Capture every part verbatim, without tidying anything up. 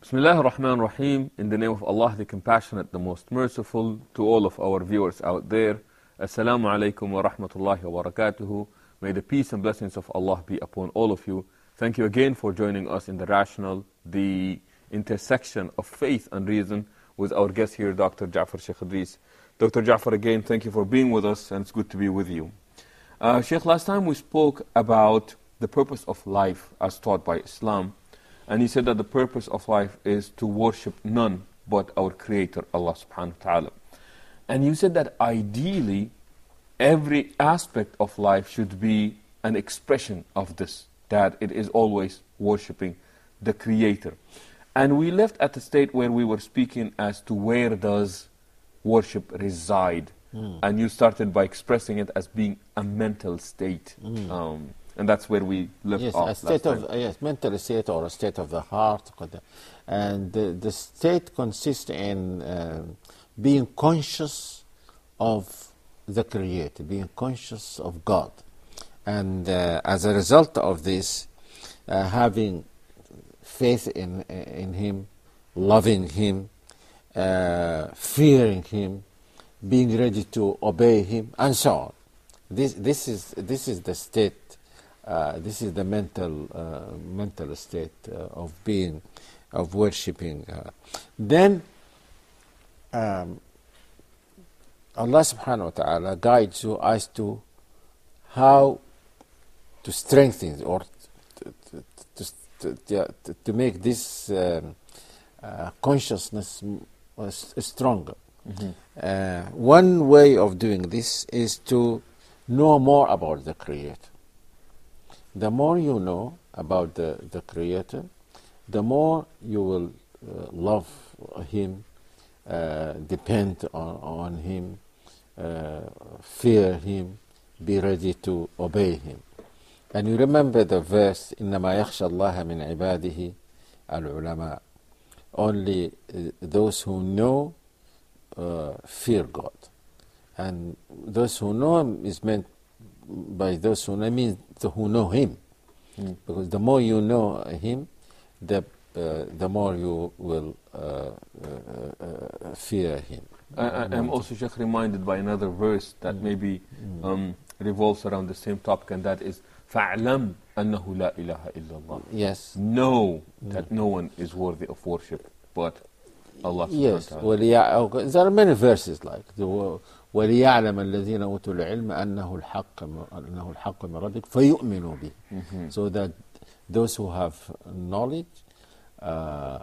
Bismillah ar-Rahman ar-Rahim. In the name of Allah, the Compassionate, the Most Merciful, to all of our viewers out there. Assalamu alaikum wa rahmatullahi wa barakatuhu. May the peace and blessings of Allah be upon all of you. Thank you again for joining us in The Rational, the intersection of faith and reason, with our guest here, Doctor Ja'far Sheikh Idris. Doctor Ja'far, again, thank you for being with us, and it's good to be with you. Uh, Sheikh, last time we spoke about the purpose of life as taught by Islam. And he said that the purpose of life is to worship none but our Creator, Allah subhanahu wa ta'ala. And you said that ideally, every aspect of life should be an expression of this, that it is always worshipping the Creator. And we left at the state where we were speaking as to where does worship reside. Mm. And you started by expressing it as being a mental state. Mm. Um, And that's where we left yes, off a state last of time. yes, mental state or a state of the heart, and the, the state consists in uh, being conscious of the Creator, being conscious of God, and uh, as a result of this, uh, having faith in in Him, loving Him, uh, fearing Him, being ready to obey Him, and so on. This this is this is the state. Uh, this is the mental uh, mental state uh, of being, of worshipping. Uh. Then um, Allah subhanahu wa ta'ala guides you as to how to strengthen or to, to, to, to, to make this um, uh, consciousness uh, stronger. Mm-hmm. Uh, one way of doing this is to know more about the Creator. The more you know about the, the Creator, the more you will uh, love Him, uh, depend on, on Him, uh, fear Him, be ready to obey Him. And you remember the verse, إِنَّمَا يَخْشَى اللَّهَ مِنْ عِبَادِهِ الْعُلَمَاء. Only uh, those who know uh, fear God. And those who know Him is meant by those who know, I mean who know Him, mm. because the more you know Him, the uh, the more you will uh, uh, uh, fear Him. I, I'm also Sheikh reminded by another verse that mm. maybe mm. Um, revolves around the same topic, and that is فَعْلَمْ أَنَّهُ لَا إِلَهَ إِلَّا اللَّهِ. Yes. Know mm. that no one is worthy of worship but Allah. Yes. Well, yeah, okay. There are many verses like the. وَلِيَعْلَمَ الَّذِينَ أُوتُوا الْعِلْمَ أَنَّهُ الْحَقُّ أَنَّهُ الْحَقُّ مِنْ رَبِّكَ فَيُؤْمِنُوا بِهِ. Mm-hmm. So that those who have knowledge uh, uh,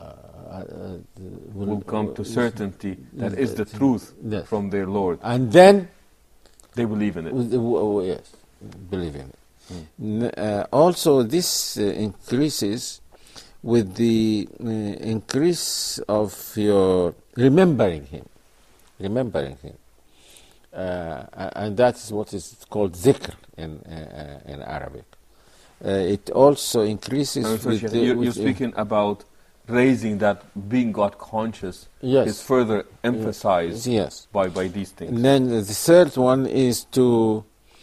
uh, will, will come to certainty that is is the truth yes. from their Lord. And then they believe in it. Uh, yes, believe in it. Mm. Uh, also, this uh, increases with the uh, increase of your remembering Him. Remembering Him. Uh, and that is what is called zikr in uh, in Arabic. Uh, it also increases. No, with you're, the, you're with speaking uh, about raising that being God conscious yes. is further emphasized yes. by by these things. And then the third one is to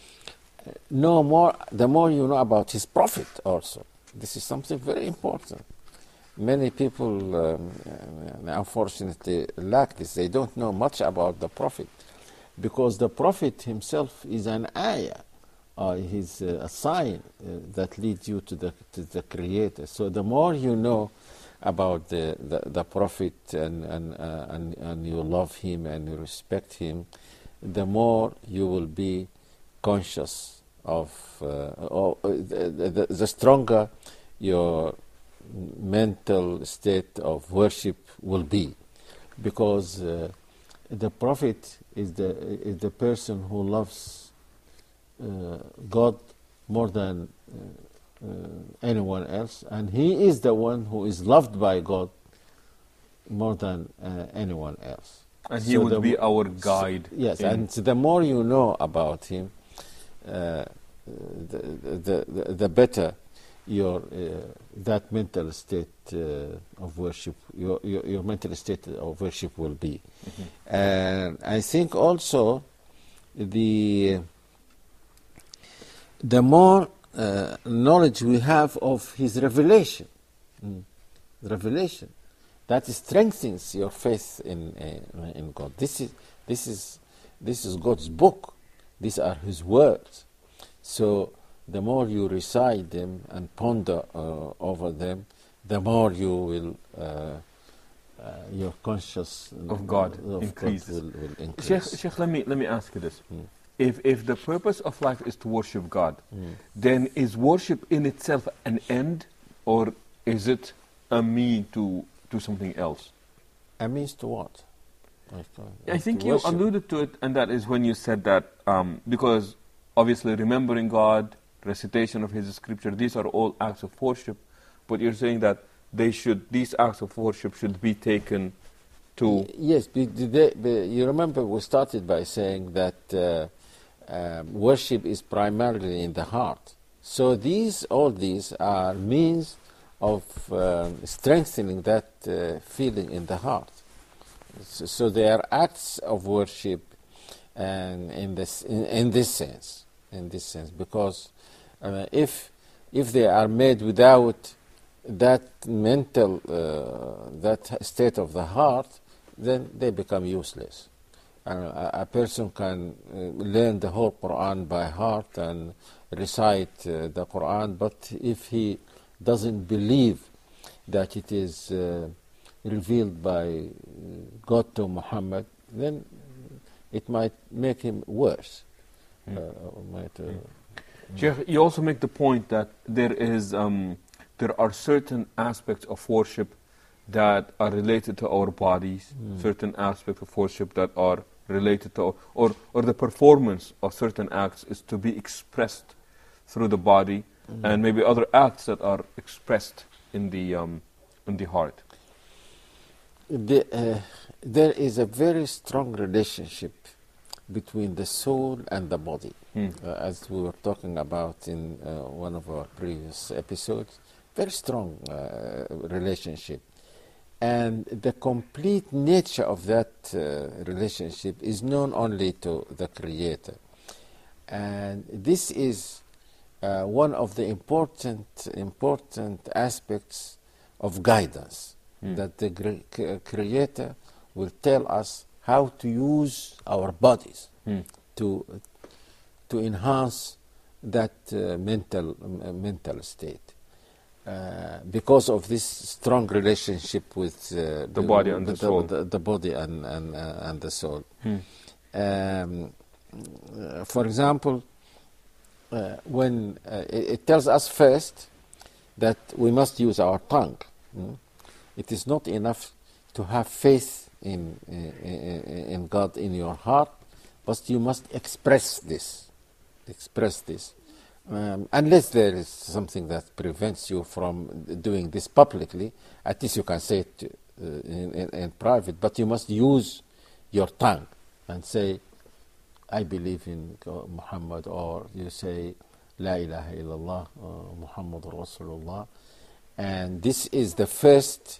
know more. The more you know about His Prophet, also, this is something very important. Many people, um, unfortunately, lack this. They don't know much about the Prophet, because the Prophet himself is an ayah, uh, he's uh, a sign uh, that leads you to the to the Creator. So the more you know about the the, the Prophet and and, uh, and and you love him and you respect him, the more you will be conscious of, uh, or the, the, the stronger your mental state of worship will be, because uh, the Prophet is the is the person who loves uh, God more than uh, uh, anyone else, and he is the one who is loved by God more than uh, anyone else. And he so would be our guide. So, yes, and so the more you know about him, uh, the, the, the the better your uh, that mental state uh, of worship, your, your your mental state of worship will be. Mm-hmm. And I think also the the more uh, knowledge we have of his revelation, mm. revelation that strengthens your faith in uh, in God. This is this is this is God's book. These are His words. So the more you recite them and ponder uh, over them, the more you will uh, uh, your conscious of God of increases. God will, will increase. Sheikh, Sheikh, let me let me ask you this: Mm. if if the purpose of life is to worship God, Mm. then is worship in itself an end, or is it a mean to to something else? A means to what? I think To you worship. alluded to it, and that is when you said that um, because obviously remembering God, recitation of His scripture, these are all acts of worship. But you're saying that they should, these acts of worship should be taken to. Y- Yes, be- they, be- you remember we started by saying that uh, um, worship is primarily in the heart. So these, all these are means of um, strengthening that uh, feeling in the heart. So, so they are acts of worship, and in this in, in this sense, in this sense, because uh, if if they are made without that mental uh, that state of the heart, then they become useless. And a, a person can uh, learn the whole Quran by heart and recite uh, the Quran, but if he doesn't believe that it is uh, revealed by uh, God to Muhammad, then it might make him worse. Mm. Uh, might, uh, Sheikh, you also make the point that there is um, there are certain aspects of worship that are related to our bodies, Mm. certain aspects of worship that are related to, or or the performance of certain acts is to be expressed through the body, Mm. and maybe other acts that are expressed in the um, in the heart. The, uh, there is a very strong relationship between the soul and the body, Hmm. uh, as we were talking about in uh, one of our previous episodes. Very strong uh, relationship. And the complete nature of that uh, relationship is known only to the Creator. And this is uh, one of the important, important aspects of guidance, Hmm. that the gre- c- Creator will tell us how to use our bodies Hmm. to to enhance that uh, mental uh, mental state. Uh, because of this strong relationship with uh, The body and the soul. the, the body and and, uh, and the soul. Hmm. Um, uh, for example, uh, when uh, it, it tells us first that we must use our tongue. mm. It is not enough to have faith in, in in God in your heart, but you must express this, express this. Um, unless there is something that prevents you from doing this publicly, at least you can say it uh, in, in, in private, but you must use your tongue and say, I believe in God, Muhammad, or you say, La ilaha illallah, uh, Muhammadur Rasulullah. And this is the first,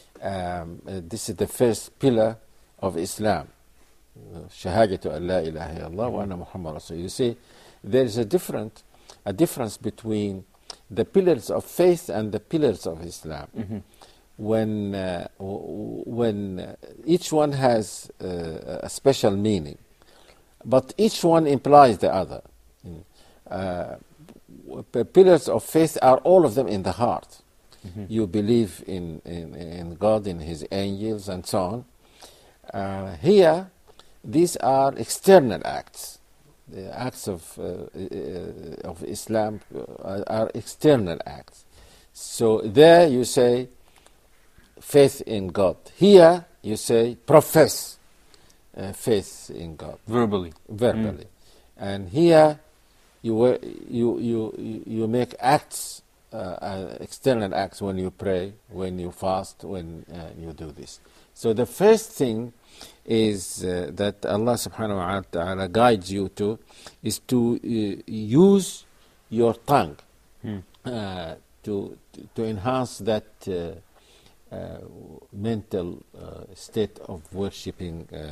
um, uh, this is the first pillar of Islam. Shahadatu an la ilaha illallah wa anna Muhammad Rasul. You see, there is a different, a difference between the pillars of faith and the pillars of Islam. Mm-hmm. When uh, w- when uh, each one has uh, a special meaning, but each one implies the other. Mm. Uh, p- pillars of faith are all of them in the heart. Mm-hmm. You believe in, in, in God, in His angels, and so on. Uh, here, these are external acts. The acts of, uh, uh, of Islam uh, are external acts. So there you say faith in God. Here you say profess uh, faith in God Verbally. verbally, and here you were, you you you make acts, uh, uh, external acts when you pray, when you fast, when uh, you do this. So the first thing is uh, that Allah subhanahu wa ta'ala guides you to is to uh, use your tongue Hmm. uh, to to enhance that uh, uh, mental uh, state of worshipping uh,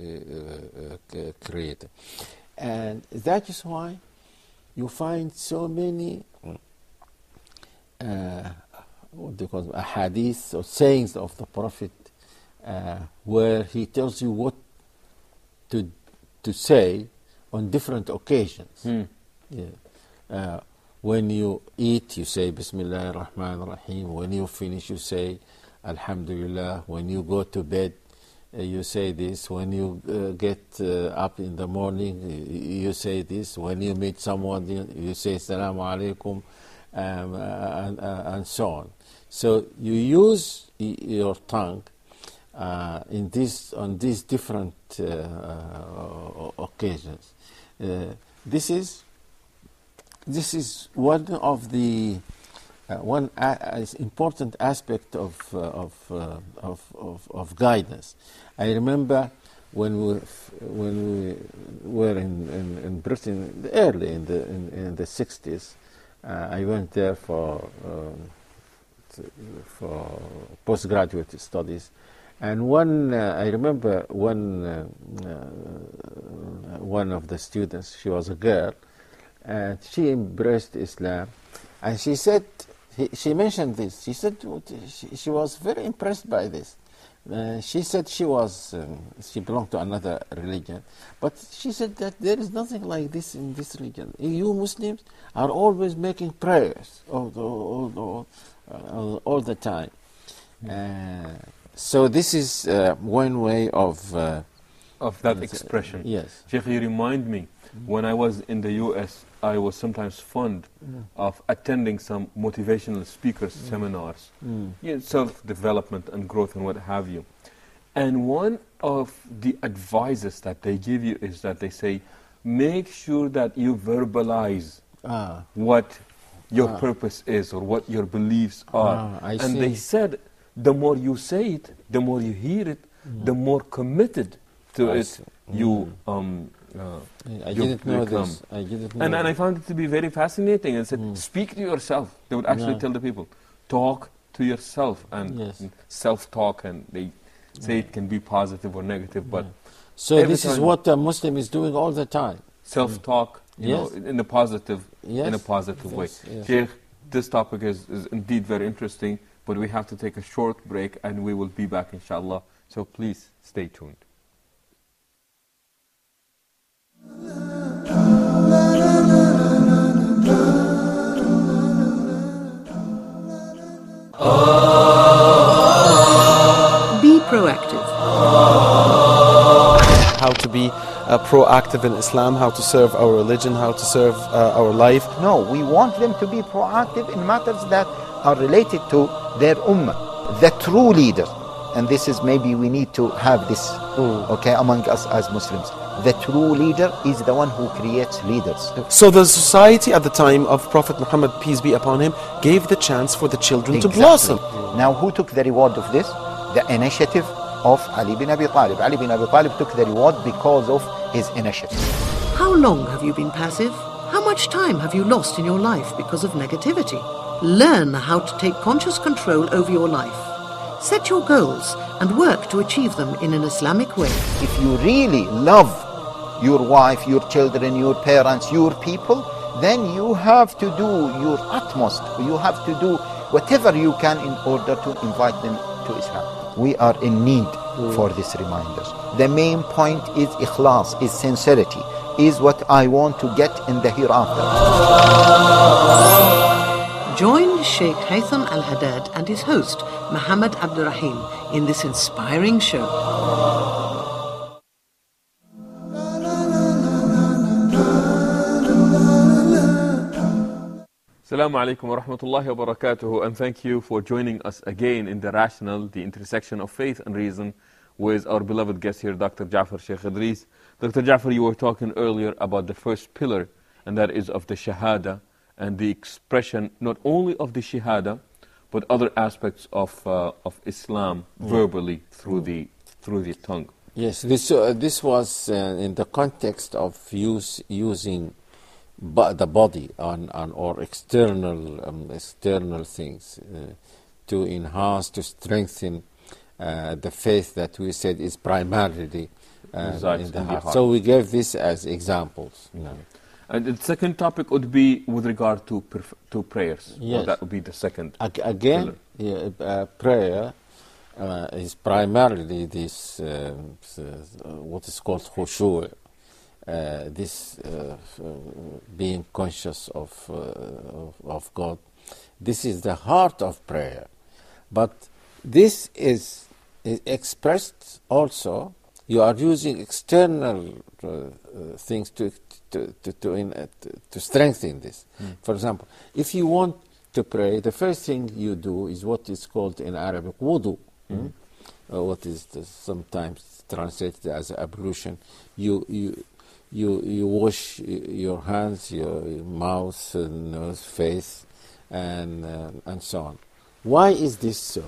uh, uh, Creator, and that is why you find so many uh, what do you call them, a hadith or sayings of the Prophet uh, where he tells you what to to say on different occasions. Hmm. Yeah. Uh, when you eat, you say Bismillah ar-Rahman ar-Rahim. When you finish, you say Alhamdulillah. When you go to bed, uh, you say this. When you uh, get uh, up in the morning, you say this. When you meet someone, you say Assalamu alaikum, um, and, uh, and so on. So you use y- your tongue uh, in this on these different uh, uh, occasions. Uh, this is this is one of the uh, one a- important aspect of uh, of, uh, of of of guidance. I remember when we when we were in, in, in Britain early in the in, in the sixties. Uh, I went there for um, for postgraduate studies, and one uh, I remember one uh, uh, one of the students. She was a girl, and she embraced Islam, and she said he, she mentioned this. She said she, she was very impressed by this. Uh, she said she was um, she belonged to another religion, but she said that there is nothing like this in this religion. You Muslims are always making prayers all the, all, all, all, all the time. Uh, so this is uh, one way of uh, Of that expression. Yes. Sheikh, you remind me, when I was in the U S, I was sometimes fond Mm. of attending some motivational speakers seminars, Mm. you know, self-development and growth and what have you. And one of the advices that they give you is that they say, make sure that you verbalize Ah. what your Ah. purpose is or what your beliefs are. Ah, I and they see. said, the more you say it, the more you hear it, the more committed to I it see. you um, uh, I you didn't know become. this. I didn't know And, and I that. found it to be very fascinating. And said, Mm. speak to yourself. They would actually Yeah. tell the people, talk to yourself. And, Yes. and self-talk, and they say it can be positive or negative, but So every this is time- what a Muslim is doing all the time. self-talk, you Yes. know, in a positive, Yes. in a positive way. Yes, yes. Sheikh, this topic is, is indeed very interesting, but we have to take a short break, and we will be back, inshallah. So please stay tuned. Be proactive. How to be uh, proactive in Islam, how to serve our religion, how to serve uh, our life. No, we want them to be proactive in matters that are related to their ummah, the true leader. And this is maybe we need to have this, okay, among us as Muslims. The true leader is the one who creates leaders. So the society at the time of Prophet Muhammad, peace be upon him, gave the chance for the children to blossom. Now, who took the reward of this? The initiative of Ali bin Abi Talib. Ali bin Abi Talib took the reward because of his initiative. How long have you been passive? How much time have you lost in your life because of negativity? Learn how to take conscious control over your life. Set your goals and work to achieve them in an Islamic way. If you really love your wife, your children, your parents, your people, then you have to do your utmost. You have to do whatever you can in order to invite them to Islam. We are in need for these reminders. The main point is ikhlas, is sincerity, is what I want to get in the hereafter. Join Sheikh Haytham Al-Haddad and his host, Muhammad Abdurrahim, in this inspiring show. Assalamu alaikum wa rahmatullahi wa barakatuhu, and thank you for joining us again in The Rational, the intersection of faith and reason, with our beloved guest here, Doctor Ja'far Sheikh Idris. Doctor Ja'far, you were talking earlier about the first pillar, and that is of the Shahada, and the expression not only of the Shahada, but other aspects of uh, of Islam verbally through the through the tongue. Yes, this uh, this was uh, in the context of use using bo- the body on, on or external um, external things uh, to enhance, to strengthen uh, the faith that we said is primarily uh, Resides in the in the heart. heart. So we gave this as examples. You know. And the second topic would be with regard to perf- to prayers. Or Yes. that would be the second. Ag- again, yeah, uh, prayer uh, is primarily this uh, s- uh, what is called khushu', uh, this uh, f- uh, being conscious of, uh, of of God. This is the heart of prayer, but this is, is expressed also. You are using external uh, uh, things to to to to, in, uh, to to strengthen this. Mm. For example, if you want to pray, the first thing you do is what is called in Arabic wudu, mm. uh, what is the, sometimes translated as ablution. You you you you wash your hands, your mouth, uh, nose, face, and uh, and so on. Why is this so?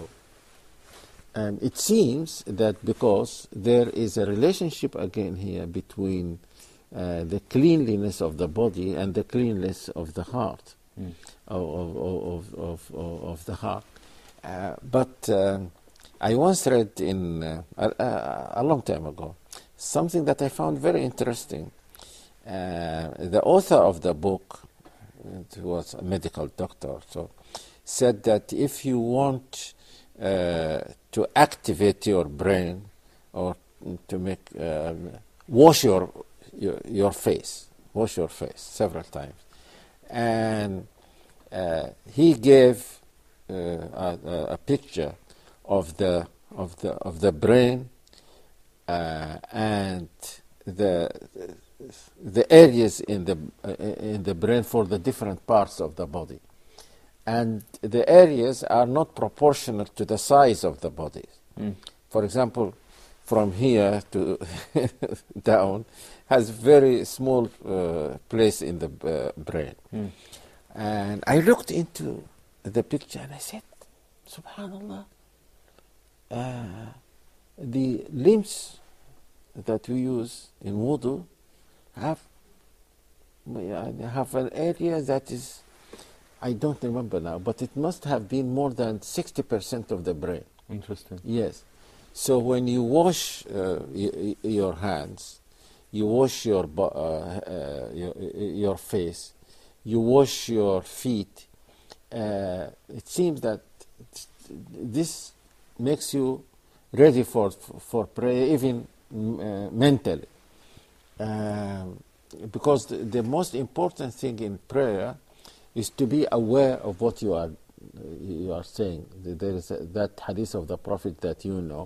And it seems that because there is a relationship again here between uh, the cleanliness of the body and the cleanliness of the heart, mm. of, of, of, of, of, of the heart. Uh, but um, I once read in uh, a, a long time ago something that I found very interesting. Uh, the author of the book, it was a medical doctor, so said that if you want uh, to activate your brain or to make uh, wash your, your your face, wash your face several times, and uh, he gave uh, a, a picture of the of the of the brain uh, and the the areas in the uh, in the brain for the different parts of the body. And the areas are not proportional to the size of the body. Mm. For example, from here to down has very small uh, place in the uh, brain. Mm. And I looked into the picture and I said, Subhanallah, uh, the limbs that we use in wudu have, have an area that is, I don't remember now, but it must have been more than sixty percent of the brain. Interesting. Yes. So when you wash uh, y- your hands, you wash your, bo- uh, uh, your your face, you wash your feet, uh, it seems that this makes you ready for for prayer, even uh, mentally. Um, because the, the most important thing in prayer is to be aware of what you are you are saying. There is a, that hadith of the Prophet that you know.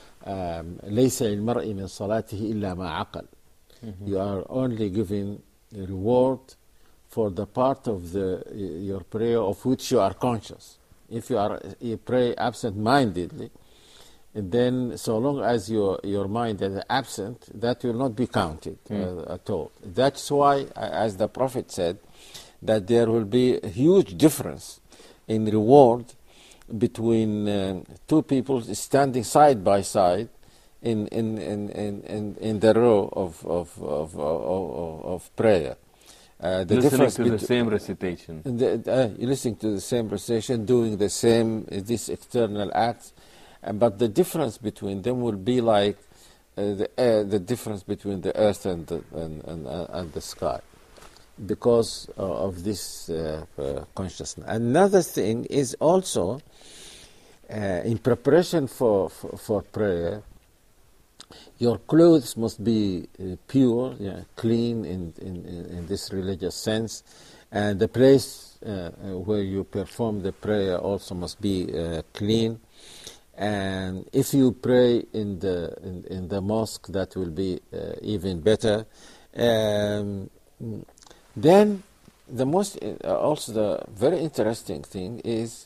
ليس للمرء من صلاته إلا ما عقل. You are only given a reward for the part of the your prayer of which you are conscious. If you are you pray absent-mindedly, then so long as your your mind is absent, that will not be counted mm. uh, at all. That's why, as the Prophet said, that there will be a huge difference in reward between uh, two people standing side by side in in in in, in, in the row of of of of, of prayer. Uh, the listening difference to the same recitation. The, uh, listening to the same recitation, doing the same uh, these external acts, uh, but the difference between them will be like uh, the uh, the difference between the earth and the, and, and, uh, and the sky, because uh, of this uh, uh, consciousness. Another thing is also uh, in preparation for, for, for prayer, your clothes must be uh, pure, yeah, clean in, in, in this religious sense, and the place uh, where you perform the prayer also must be uh, clean. And if you pray in the in, in the mosque, that will be uh, even better. Um, Then, the most uh, also the very interesting thing is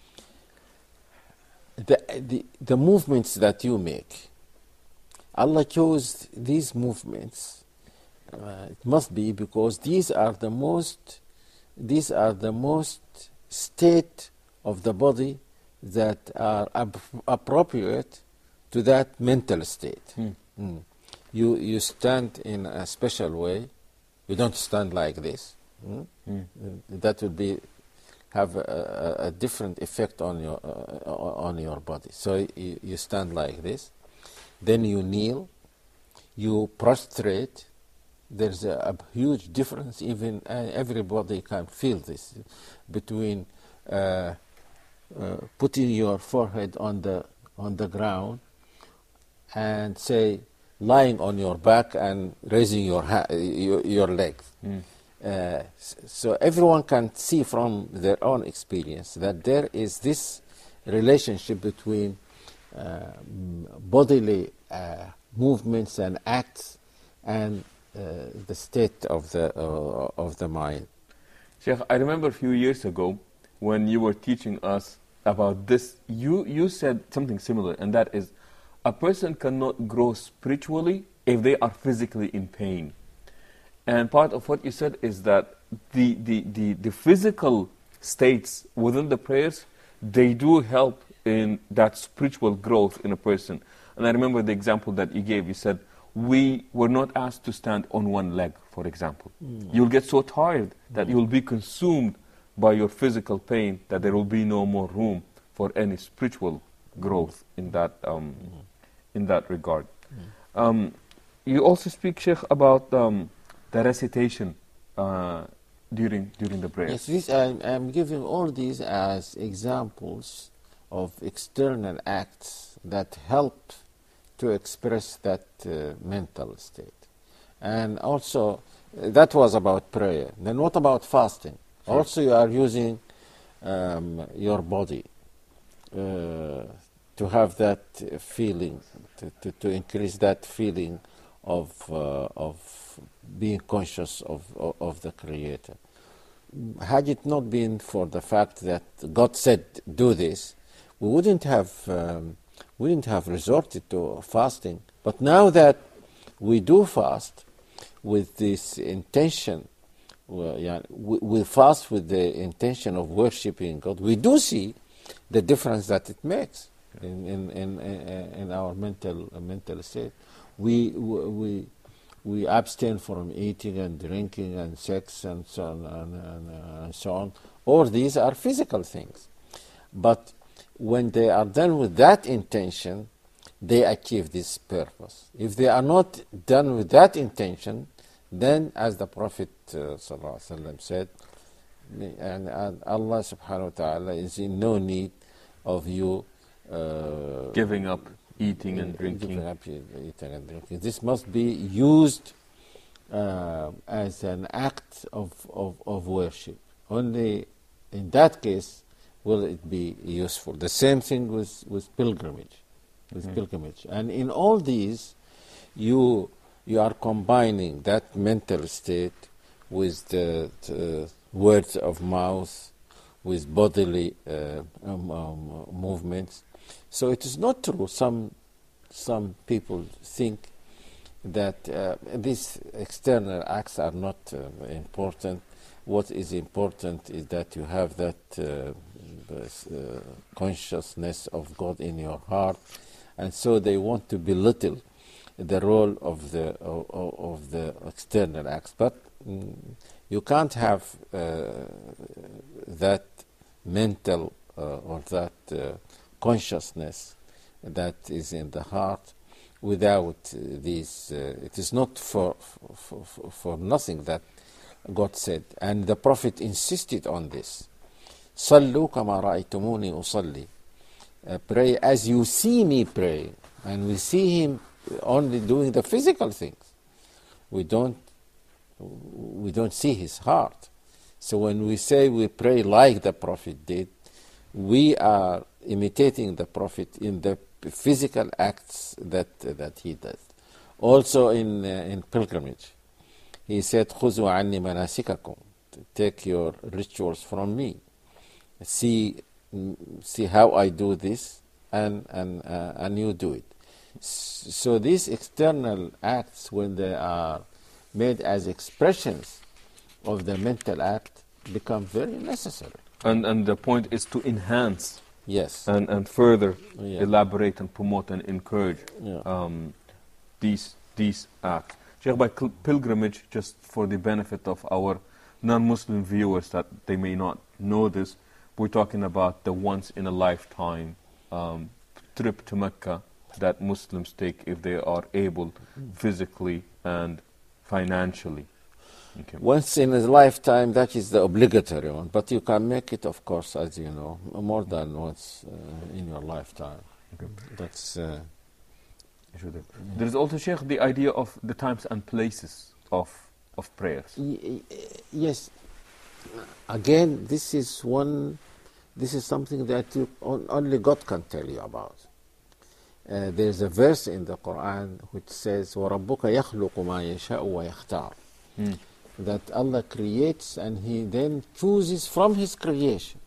the, the the movements that you make. Allah chose these movements. Uh, it must be because these are the most these are the most state of the body that are ap- appropriate to that mental state. Mm. Mm. You you stand in a special way. You don't stand like this. Mm? Mm. That would be have a, a, a different effect on your uh, on your body. So you, you stand like this, then you kneel, you prostrate, there's a, a huge difference, even uh, everybody can feel this, between uh, uh, putting your forehead on the on the ground and say lying on your back and raising your ha- your, your legs. Mm. Uh, so everyone can see from their own experience that there is this relationship between uh, bodily uh, movements and acts and uh, the state of the uh, of the mind. Sheikh, I remember a few years ago when you were teaching us about this, you, you said something similar, and that is, a person cannot grow spiritually if they are physically in pain. And part of what you said is that the, the, the, the physical states within the prayers, they do help in that spiritual growth in a person. And I remember the example that you gave. You said, we were not asked to stand on one leg, for example. Mm. You'll get so tired that mm. you'll be consumed by your physical pain that there will be no more room for any spiritual growth in that, um, mm. in that regard. Mm. Um, you also speak, Sheikh, about um, the recitation uh, during during the prayer. Yes, this, I'm, I'm giving all these as examples of external acts that help to express that uh, mental state. And also, uh, that was about prayer. Then what about fasting? Sure. Also, you are using um, your body uh, to have that uh, feeling, to, to, to increase that feeling of uh, of being conscious of, of, of the Creator. Had it not been for the fact that God said, do this, we wouldn't have um, we wouldn't have resorted to fasting. But now that we do fast with this intention, well, yeah, we, we fast with the intention of worshiping God, we do see the difference that it makes in in, in, in our mental uh, mental state. We we we abstain from eating and drinking and sex and so on and, and, uh, and so on. All these are physical things, but when they are done with that intention, they achieve this purpose. If they are not done with that intention, then, as the Prophet uh, ﷺ said, and, and Allah subhanahu wa ta'ala is in no need of you uh, giving up eating and drinking. Giving up eating and drinking. This must be used uh, as an act of, of, of worship. Only in that case will it be useful. The same thing with, with pilgrimage. With mm-hmm. pilgrimage. And in all these, you you are combining that mental state with the, the words of mouth, with bodily uh, um, um, movements. So it is not true. Some some people think that uh, these external acts are not uh, important. What is important is that you have that uh, uh, consciousness of God in your heart, and so they want to belittle the role of the of, of the external acts. But mm, you can't have uh, that mental uh, or that uh, consciousness that is in the heart without uh, these. Uh, it is not for, for, for, for nothing that God said. And the Prophet insisted on this. صَلُّوا كَمَا رَأَيْتُمُونِي أُصَلِّي. Uh, pray as you see me pray. And we see him only doing the physical things. We don't, we don't see his heart. So when we say we pray like the Prophet did, we are imitating the Prophet in the physical acts that uh, that he does. Also in uh, in pilgrimage, he said, "خُذُوا عَنِّي مَنَاسِكَكُمْ." Take your rituals from me. See, see how I do this, and and uh, and you do it. S- so these external acts, when they are made as expressions of the mental act, become very necessary. And and the point is to enhance, yes, and and further yeah. elaborate and promote and encourage yeah. um, these these acts. Sheikh, by cl- pilgrimage, just for the benefit of our non-Muslim viewers that they may not know this, we're talking about the once in a lifetime um, trip to Mecca that Muslims take if they are able, physically and financially. Okay. Once in a lifetime, that is the obligatory one, but you can make it, of course, as you know, more than once uh, in your lifetime. Okay. That's uh, There is also, Sheikh, the idea of the times and places of of prayers. y- y- yes. Again, this is one. This is something that you, on, only God can tell you about. Uh, there's a verse in the Quran which says, وَرَبُّكَ يَخْلُقُ مَا يَشَاءُ وَيَخْتَارُ, Mm. that Allah creates and He then chooses from His creation.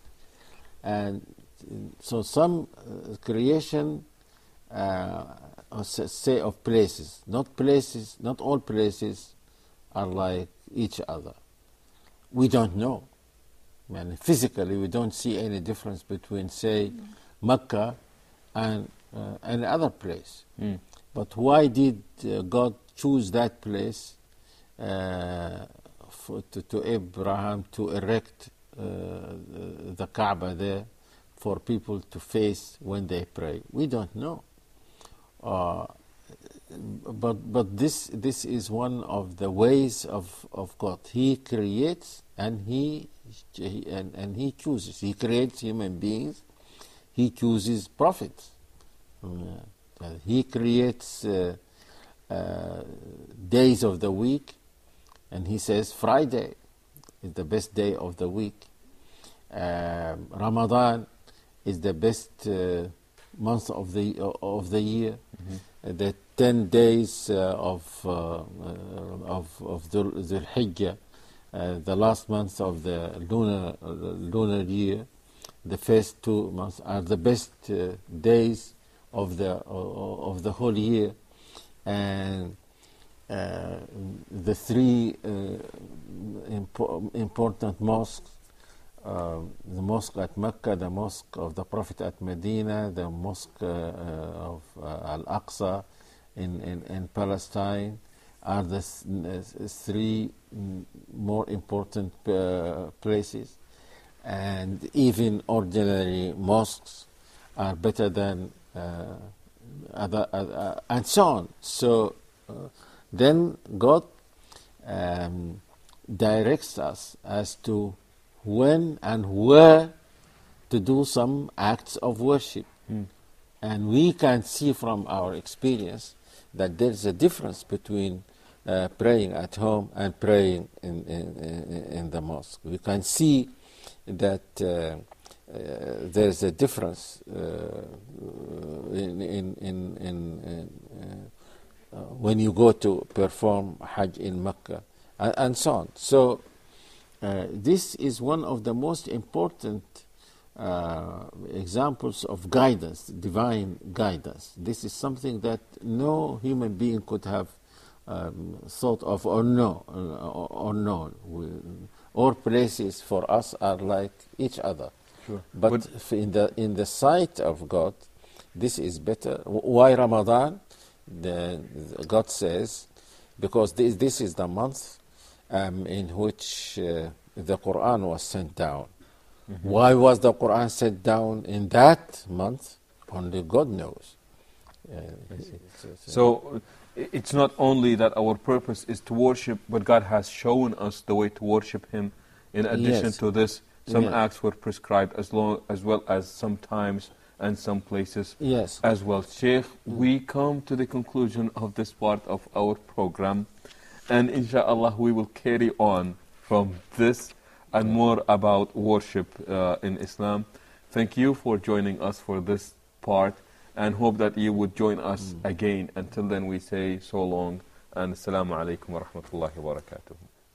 And uh, so some uh, creation, uh, or s- say of places, not places, not all places are like each other. We don't know. I mean, physically, we don't see any difference between, say, Mecca and uh, any other place. Mm. But why did uh, God choose that place uh, for, to, to Abraham to erect uh, the, the Kaaba there for people to face when they pray? We don't know. Uh, but but this this is one of the ways of, of God. He creates and he, he and, and he chooses. He creates human beings. He chooses prophets. Uh, he creates uh, uh, days of the week, and he says Friday is the best day of the week. Um, Ramadan is the best uh, month of the of the year. Mm-hmm. Uh, the ten days uh, of uh, uh, of of the the Hijjah, uh, the last month of the lunar uh, lunar year, the first two months are the best uh, days of the uh, of the whole year, and uh, the three uh, impo- important mosques. Uh, the mosque at Mecca, the mosque of the Prophet at Medina, the mosque uh, uh, of uh, Al-Aqsa in, in, in Palestine are the th- three more important uh, places. And even ordinary mosques are better than uh, other, uh, and so on. So uh, then God um, directs us as to when and where to do some acts of worship. Mm. And we can see from our experience that there is a difference between uh, praying at home and praying in, in, in, in the mosque. We can see that uh, uh, there is a difference uh, in, in, in, in uh, uh, when you go to perform Hajj in Mecca, and, and so on. So Uh, this is one of the most important uh, examples of guidance, divine guidance. This is something that no human being could have um, thought of or know or, or known. We, all places for us are like each other. Sure. But, But f- in the in the sight of God, this is better. W- Why Ramadan? The, the God says, because this, this is the month Um, in which uh, the Quran was sent down. Mm-hmm. Why was the Quran sent down in that month? Only God knows. Uh, it's, it's, So it's not only that our purpose is to worship, but God has shown us the way to worship Him. In addition yes. to this, some Yeah. acts were prescribed as long as well as some times and some places Yes. as well. Sheikh, mm. we come to the conclusion of this part of our program. And inshallah, we will carry on from this and more about worship uh, in Islam. Thank you for joining us for this part, and hope that you would join us mm. again. Until then, we say so long, and assalamu alaikum wa rahmatullahi wa barakatuh.